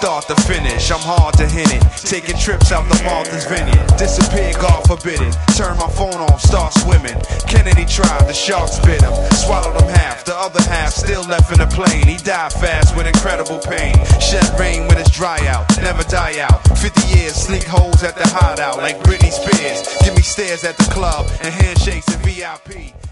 start to finish, I'm hard to hit it. Taking trips out the Martha's Vineyard. Disappear, God forbid it. Turn my phone off, start swimming. Kennedy tried, the sharks bit him. Swallowed him half, the other half still left in the plane. He died fast with incredible pain. Shed rain when it's dry out, never die out. 50 years, sneak holes at the hideout like Britney Spears. Give me stares at the club and handshakes at VIP.